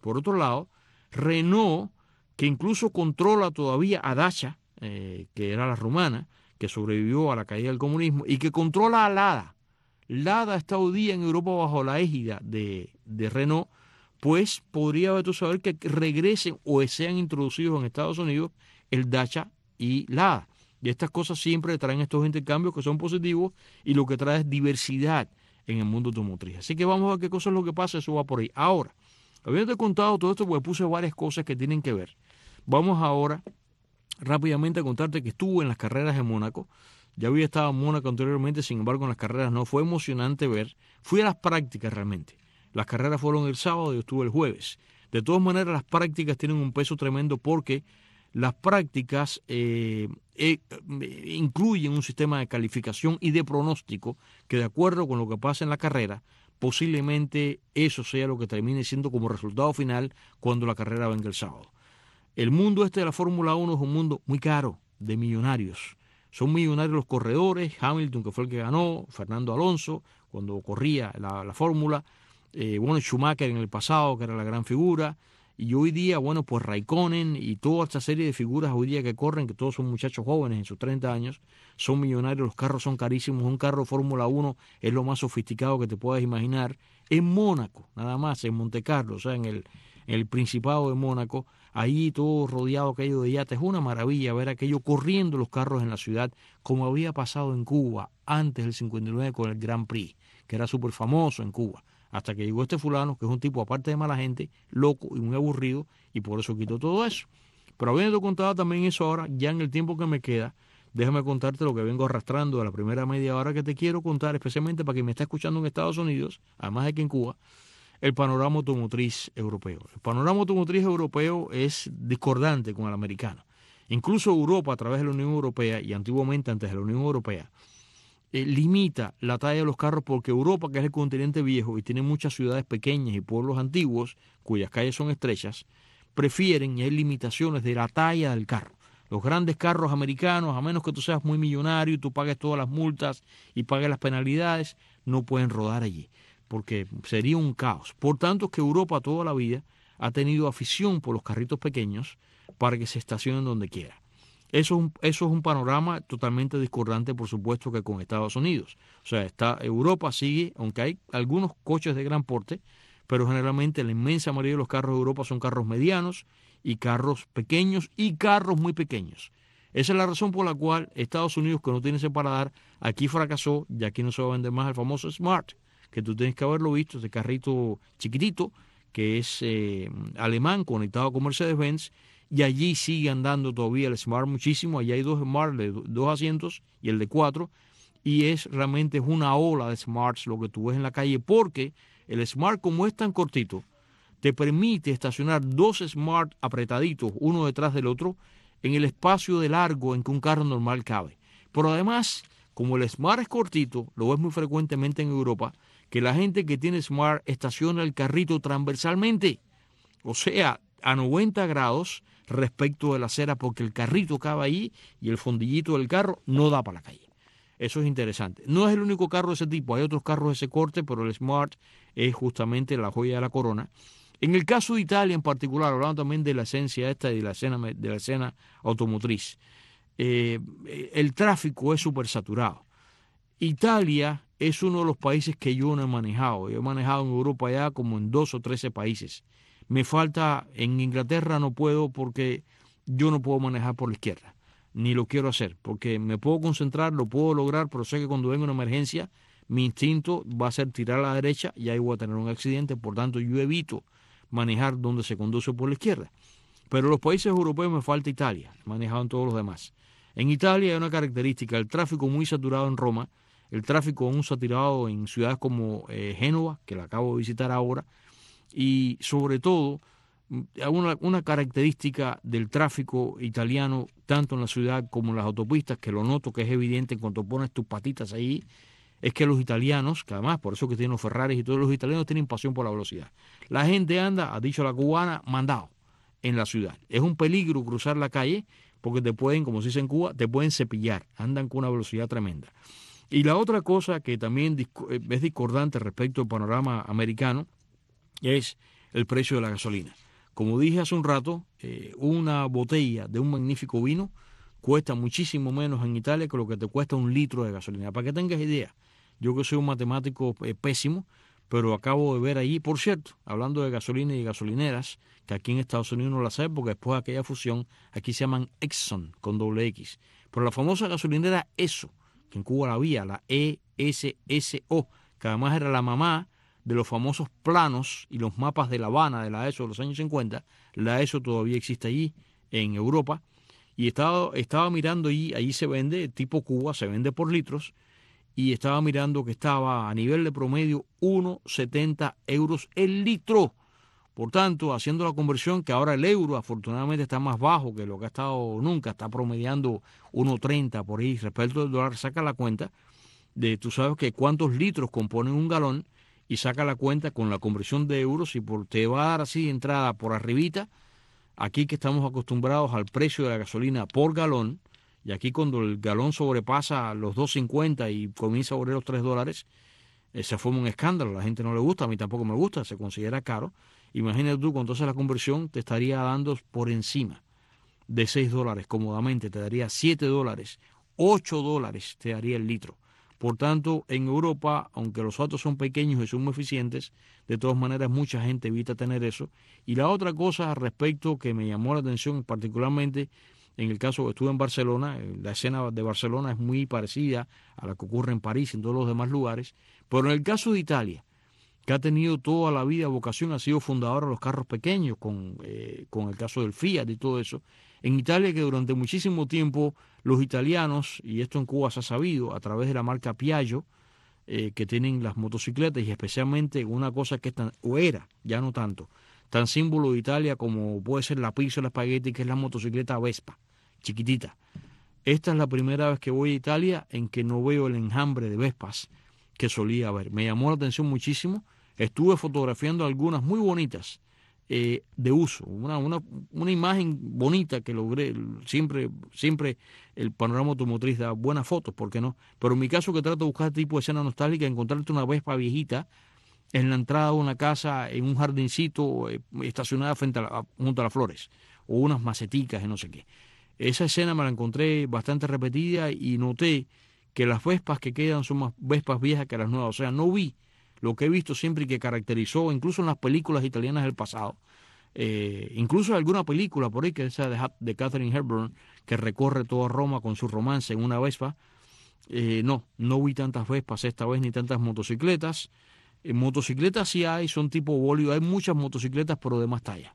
Renault, que incluso controla todavía a Dacia, que era la rumana, que sobrevivió a la caída del comunismo, y que controla a Lada. Lada está hoy día en Europa bajo la égida de Renault, pues podría haber tú saber que regresen o sean introducidos en Estados Unidos el Dacia y Lada. Y estas cosas siempre traen estos intercambios que son positivos y lo que trae es diversidad en el mundo automotriz. Así que vamos a ver qué cosa es lo que pasa, eso va por ahí. Ahora, habiéndote contado todo esto, pues puse varias cosas que tienen que ver. Vamos ahora rápidamente a contarte que estuve en las carreras de Mónaco. Ya había estado en Mónaco anteriormente, sin embargo en las carreras no. Fue emocionante ver. Fui a las prácticas realmente. Las carreras fueron el sábado y yo estuve el jueves. De todas maneras, las prácticas tienen un peso tremendo porque las prácticas incluyen un sistema de calificación y de pronóstico que, de acuerdo con lo que pasa en la carrera, posiblemente eso sea lo que termine siendo como resultado final cuando la carrera venga el sábado. El mundo este de la Fórmula 1 es un mundo muy caro, de millonarios. Son millonarios los corredores, Hamilton, que fue el que ganó, Fernando Alonso, cuando corría la Fórmula, Schumacher en el pasado, que era la gran figura, y hoy día, pues Raikkonen y toda esta serie de figuras hoy día que corren, que todos son muchachos jóvenes en sus 30 años, son millonarios, los carros son carísimos, un carro Fórmula 1 es lo más sofisticado que te puedas imaginar. En Mónaco, nada más, en Montecarlo, o sea, en el Principado de Mónaco, ahí todo rodeado aquello de yates, es una maravilla ver aquello corriendo los carros en la ciudad, como había pasado en Cuba antes del 59 con el Grand Prix, que era súper famoso en Cuba. Hasta que llegó este fulano, que es un tipo, aparte de mala gente, loco y muy aburrido, y por eso quitó todo eso. Pero habiendo contado también eso ahora, ya en el tiempo que me queda, déjame contarte lo que vengo arrastrando de la primera media hora que te quiero contar, especialmente para quien me está escuchando en Estados Unidos, además de que en Cuba, el panorama automotriz europeo. El panorama automotriz europeo es discordante con el americano. Incluso Europa, a través de la Unión Europea, y antiguamente antes de la Unión Europea, limita la talla de los carros porque Europa, que es el continente viejo y tiene muchas ciudades pequeñas y pueblos antiguos cuyas calles son estrechas, prefieren, y hay limitaciones de la talla del carro. Los grandes carros americanos, a menos que tú seas muy millonario y tú pagues todas las multas y pagues las penalidades, no pueden rodar allí porque sería un caos. Por tanto, es que Europa toda la vida ha tenido afición por los carritos pequeños para que se estacionen donde quiera. Eso es un panorama totalmente discordante, por supuesto, que con Estados Unidos. O sea, Europa sigue, aunque hay algunos coches de gran porte, pero generalmente la inmensa mayoría de los carros de Europa son carros medianos y carros pequeños y carros muy pequeños. Esa es la razón por la cual Estados Unidos, que no tiene ese paladar, aquí fracasó y aquí no se va a vender más el famoso Smart, que tú tienes que haberlo visto, ese carrito chiquitito, que es alemán, conectado con Mercedes-Benz, y allí sigue andando todavía el Smart muchísimo. Allí hay dos Smart de 2 asientos y el de 4, y realmente es una ola de Smarts lo que tú ves en la calle, porque el Smart, como es tan cortito, te permite estacionar 2 Smart apretaditos, uno detrás del otro, en el espacio de largo en que un carro normal cabe. Pero además, como el Smart es cortito, lo ves muy frecuentemente en Europa, que la gente que tiene Smart estaciona el carrito transversalmente, o sea, a 90 grados respecto de la acera, porque el carrito cabe ahí y el fondillito del carro no da para la calle. Eso es interesante. No es el único carro de ese tipo, hay otros carros de ese corte, pero el Smart es justamente la joya de la corona. En el caso de Italia en particular, hablando también de la esencia esta y de la escena automotriz, el tráfico es súper saturado. Italia es uno de los países que yo no he manejado. Yo he manejado en Europa ya como en 12 o 13 países. Me falta, en Inglaterra no puedo porque yo no puedo manejar por la izquierda. Ni lo quiero hacer, porque me puedo concentrar, lo puedo lograr, pero sé que cuando venga una emergencia, mi instinto va a ser tirar a la derecha y ahí voy a tener un accidente. Por tanto, yo evito manejar donde se conduce por la izquierda. Pero los países europeos me falta Italia, he manejado en todos los demás. En Italia hay una característica, el tráfico muy saturado en Roma, el tráfico aún saturado en ciudades como Génova, que la acabo de visitar ahora, y sobre todo una característica del tráfico italiano, tanto en la ciudad como en las autopistas, que lo noto que es evidente en cuanto pones tus patitas ahí, es que los italianos, que además por eso que tienen los Ferraris y todos los italianos tienen pasión por la velocidad. La gente anda, ha dicho la cubana, mandado en la ciudad. Es un peligro cruzar la calle porque te pueden, como se dice en Cuba, te pueden cepillar, andan con una velocidad tremenda. Y la otra cosa que también es discordante respecto al panorama americano es el precio de la gasolina. Como dije hace un rato, una botella de un magnífico vino cuesta muchísimo menos en Italia que lo que te cuesta un litro de gasolina. Para que tengas idea, yo que soy un matemático pésimo, pero acabo de ver allí, por cierto, hablando de gasolina y gasolineras, que aquí en Estados Unidos no las hay porque después de aquella fusión, aquí se llaman Exxon con doble X. Pero la famosa gasolinera ESO, que en Cuba la había, la ESSO, que además era la mamá de los famosos planos y los mapas de La Habana de la ESO de los años 50, la ESO todavía existe allí en Europa, y estaba mirando allí se vende, tipo Cuba, se vende por litros, y estaba mirando que estaba a nivel de promedio 1,70 euros el litro. Por tanto, haciendo la conversión, que ahora el euro afortunadamente está más bajo que lo que ha estado nunca, está promediando 1,30 por ahí respecto del dólar, saca la cuenta de, tú sabes que cuántos litros componen un galón, y saca la cuenta con la conversión de euros y te va a dar así de entrada por arribita, aquí que estamos acostumbrados al precio de la gasolina por galón, y aquí cuando el galón sobrepasa los 2.50 y comienza a valer los $3, se forma un escándalo, a la gente no le gusta, a mí tampoco me gusta, se considera caro. Imagínate tú, con entonces la conversión te estaría dando por encima de $6 cómodamente, te daría $7, $8 te daría el litro. Por tanto, en Europa, aunque los autos son pequeños y son muy eficientes, de todas maneras mucha gente evita tener eso. Y la otra cosa respecto que me llamó la atención, particularmente en el caso que estuve en Barcelona, la escena de Barcelona es muy parecida a la que ocurre en París y en todos los demás lugares, pero en el caso de Italia, que ha tenido toda la vida vocación, ha sido fundadora de los carros pequeños, con el caso del Fiat y todo eso. En Italia, que durante muchísimo tiempo los italianos, y esto en Cuba se ha sabido, a través de la marca Piaggio, que tienen las motocicletas, y especialmente una cosa que era, ya no tanto, tan símbolo de Italia como puede ser la pizza o la espagueti, que es la motocicleta Vespa, chiquitita. Esta es la primera vez que voy a Italia en que no veo el enjambre de Vespas que solía haber. Me llamó la atención muchísimo. Estuve fotografiando algunas muy bonitas de uso, una imagen bonita que logré. Siempre el panorama automotriz da buenas fotos, ¿por qué no? Pero en mi caso, que trato de buscar este tipo de escena nostálgica, encontrarte una Vespa viejita en la entrada de una casa, en un jardincito, estacionada junto a las flores, o unas maceticas y no sé qué. Esa escena me la encontré bastante repetida y noté que las Vespas que quedan son más Vespas viejas que las nuevas. O sea, no vi lo que he visto siempre y que caracterizó, incluso en las películas italianas del pasado, incluso alguna película por ahí, que es esa de Katharine Hepburn, que recorre toda Roma con su romance en una Vespa. No vi tantas Vespas esta vez, ni tantas motocicletas. Motocicletas sí hay, son tipo bólido, hay muchas motocicletas, pero de más talla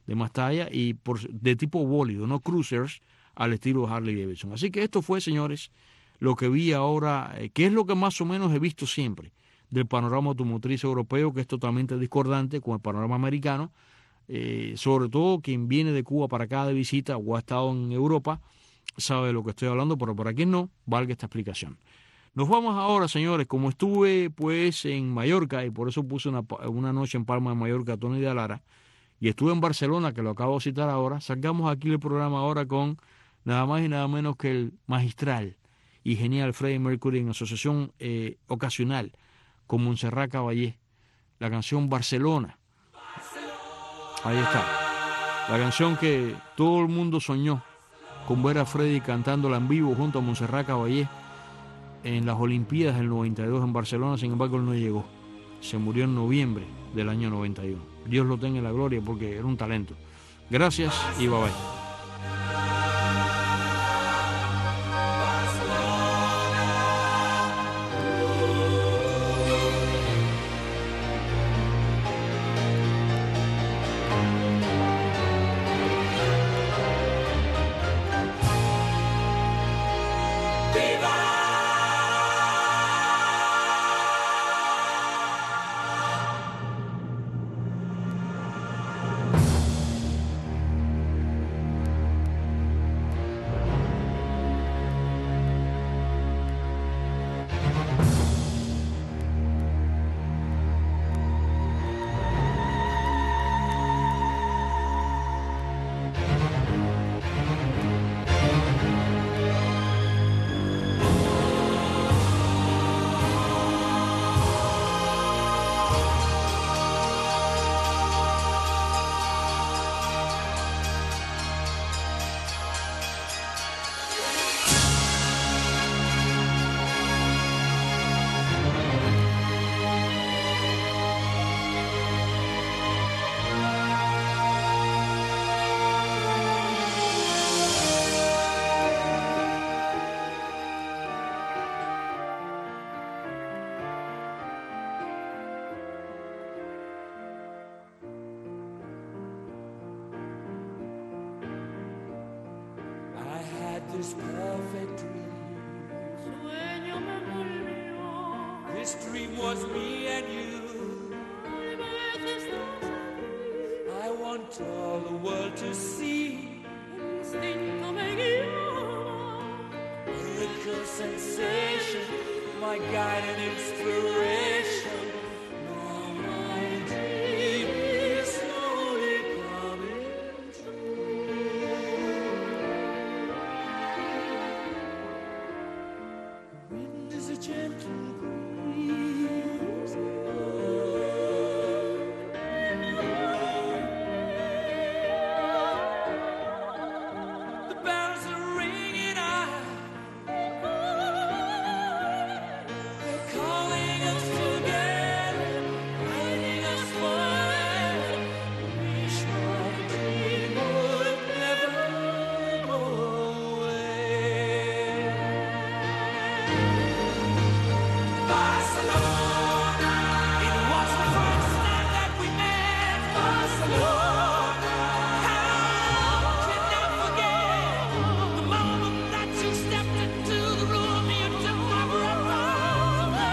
y de tipo bólido, no cruisers al estilo Harley Davidson. Así que esto fue, señores, lo que vi ahora, que es lo que más o menos he visto siempre del panorama automotriz europeo, que es totalmente discordante con el panorama americano. Sobre todo quien viene de Cuba para acá de visita o ha estado en Europa sabe de lo que estoy hablando, pero para quien no, valga esta explicación. Nos vamos ahora, señores. Como estuve pues en Mallorca, y por eso puse una noche en Palma de Mallorca a Tony de Lara, y estuve en Barcelona, que lo acabo de citar ahora, sacamos aquí el programa ahora con nada más y nada menos que el magistral y genial Freddie Mercury en asociación ocasional con Montserrat Caballé. La canción Barcelona. Ahí está. La canción que todo el mundo soñó con ver a Freddie cantándola en vivo junto a Montserrat Caballé en las Olimpiadas del 92 en Barcelona. Sin embargo, él no llegó. Se murió en noviembre del año 91. Dios lo tenga en la gloria porque era un talento. Gracias y bye bye. This perfect dream. Sueño me volvió. This dream was me and you. I want all the world to see. Instinto me guiaba. Miracle sensation, my guide and inspiration. Now my dream is slowly coming true. Wind is a gentle breeze. The bells are ringing out. They're calling us together, guiding us forever. Wish my dream would never go away. Barcelona, it was the first time that we met. Barcelona, how can I forget the moment that you stepped into the room? You took my breath away.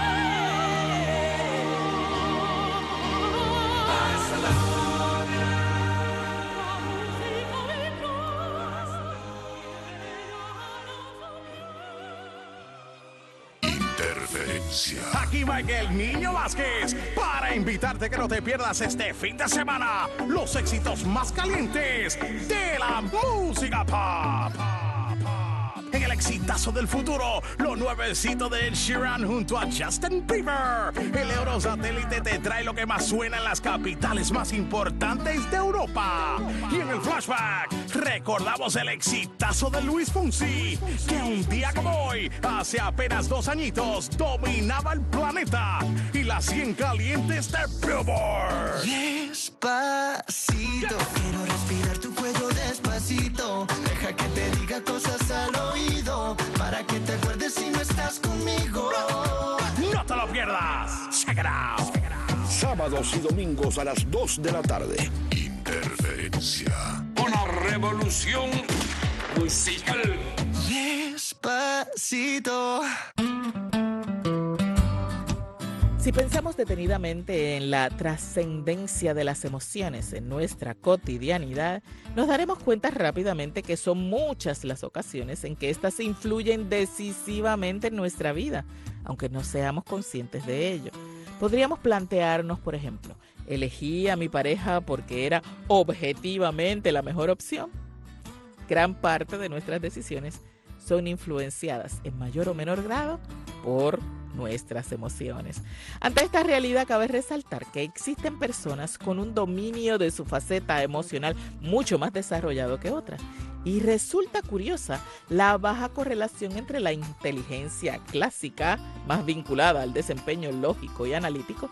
Interferencia. Aquí Michael Niño Vázquez para invitarte que no te pierdas este fin de semana los éxitos más calientes de la música pop. En el exitazo del futuro, lo nuevecito de Ed Sheeran junto a Justin Bieber. El Eurosatélite te trae lo que más suena en las capitales más importantes de Europa. Y en el flashback, recordamos el exitazo de Luis Fonsi, que un día como hoy, hace apenas 2 añitos, dominaba el planeta y las 100 calientes de Billboard. Despacito, quiero respirar tu cuello despacito. Deja que te diga cosas al oído, para que te acuerdes si no estás conmigo. No te lo pierdas. Check it out. Sábados y domingos a las 2 de la tarde. Interferencia. Una revolución musical. Despacito. Si pensamos detenidamente en la trascendencia de las emociones en nuestra cotidianidad, nos daremos cuenta rápidamente que son muchas las ocasiones en que éstas influyen decisivamente en nuestra vida, aunque no seamos conscientes de ello. Podríamos plantearnos, por ejemplo, ¿elegí a mi pareja porque era objetivamente la mejor opción? Gran parte de nuestras decisiones son influenciadas en mayor o menor grado por nuestras emociones. Ante esta realidad cabe resaltar que existen personas con un dominio de su faceta emocional mucho más desarrollado que otras. Y resulta curiosa la baja correlación entre la inteligencia clásica, más vinculada al desempeño lógico y analítico,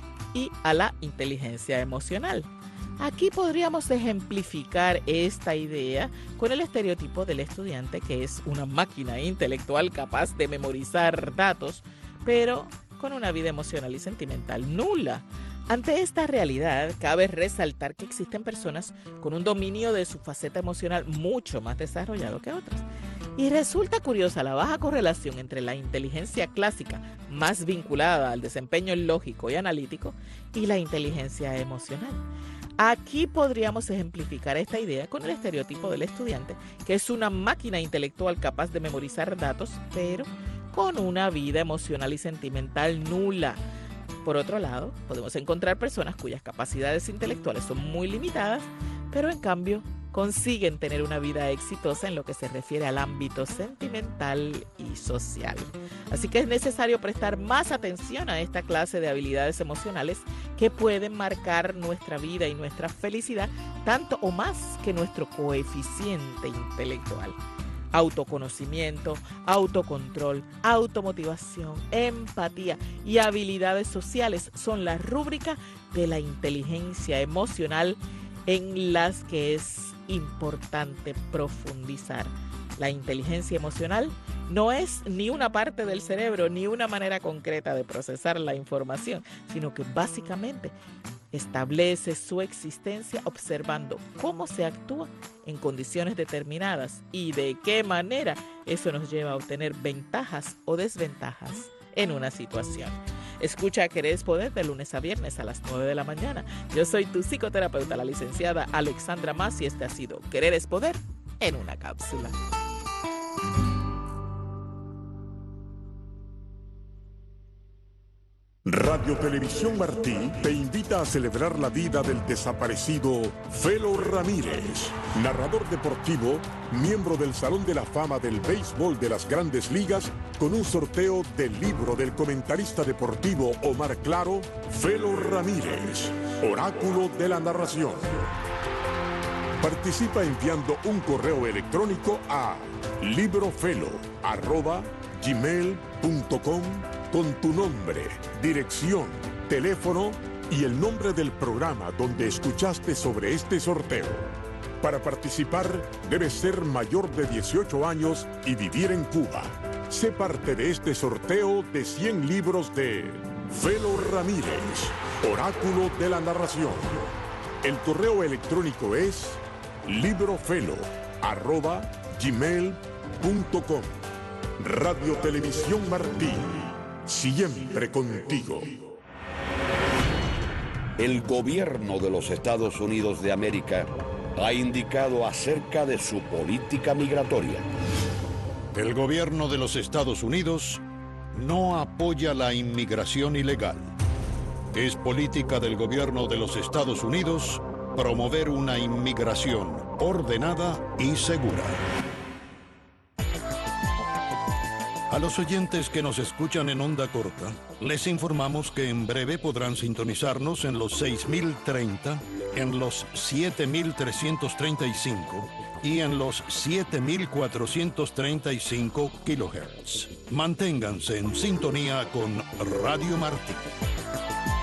y a la inteligencia emocional. Aquí podríamos ejemplificar esta idea con el estereotipo del estudiante que es una máquina intelectual capaz de memorizar datos, pero con una vida emocional y sentimental nula. Ante esta realidad, cabe resaltar que existen personas con un dominio de su faceta emocional mucho más desarrollado que otras. Y resulta curiosa la baja correlación entre la inteligencia clásica, más vinculada al desempeño lógico y analítico, y la inteligencia emocional. Aquí podríamos ejemplificar esta idea con el estereotipo del estudiante, que es una máquina intelectual capaz de memorizar datos, pero con una vida emocional y sentimental nula. Por otro lado, podemos encontrar personas cuyas capacidades intelectuales son muy limitadas, pero en cambio consiguen tener una vida exitosa en lo que se refiere al ámbito sentimental y social. Así que es necesario prestar más atención a esta clase de habilidades emocionales que pueden marcar nuestra vida y nuestra felicidad tanto o más que nuestro coeficiente intelectual. Autoconocimiento, autocontrol, automotivación, empatía y habilidades sociales son la rúbrica de la inteligencia emocional en las que es importante profundizar. La inteligencia emocional no es ni una parte del cerebro ni una manera concreta de procesar la información, sino que básicamente establece su existencia observando cómo se actúa en condiciones determinadas y de qué manera eso nos lleva a obtener ventajas o desventajas en una situación. Escucha Querer es Poder de lunes a viernes a las 9 de la mañana. Yo soy tu psicoterapeuta, la licenciada Alexandra Mas, y este ha sido Querer es Poder en una cápsula. Radio Televisión Martí te invita a celebrar la vida del desaparecido Felo Ramírez, narrador deportivo, miembro del Salón de la Fama del Béisbol de las Grandes Ligas, con un sorteo del libro del comentarista deportivo Omar Claro, Felo Ramírez, Oráculo de la Narración. Participa enviando un correo electrónico a librofelo@gmail.com con tu nombre, dirección, teléfono y el nombre del programa donde escuchaste sobre este sorteo. Para participar, debes ser mayor de 18 años y vivir en Cuba. Sé parte de este sorteo de 100 libros de Felo Ramírez, Oráculo de la Narración. El correo electrónico es librofelo@gmail.com. Radio Televisión Martí, siempre contigo. El gobierno de los Estados Unidos de América ha indicado acerca de su política migratoria. El gobierno de los Estados Unidos no apoya la inmigración ilegal. Es política del gobierno de los Estados Unidos promover una inmigración ordenada y segura. A los oyentes que nos escuchan en onda corta, les informamos que en breve podrán sintonizarnos en los 6030, en los 7335 y en los 7435 kHz. Manténganse en sintonía con Radio Martí.